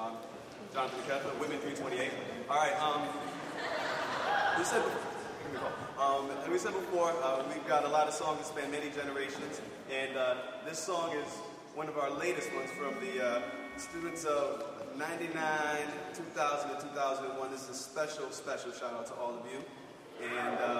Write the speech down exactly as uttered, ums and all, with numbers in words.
Um, Jonathan Kessler, Women three twenty-eight. All right. Um, we said, um, and we said before, uh, we've got a lot of songs that span many generations, and uh, this song is one of our latest ones from the uh, students of ninety-nine, two thousand, and two thousand one. This is a special, special shout out to all of you. And uh,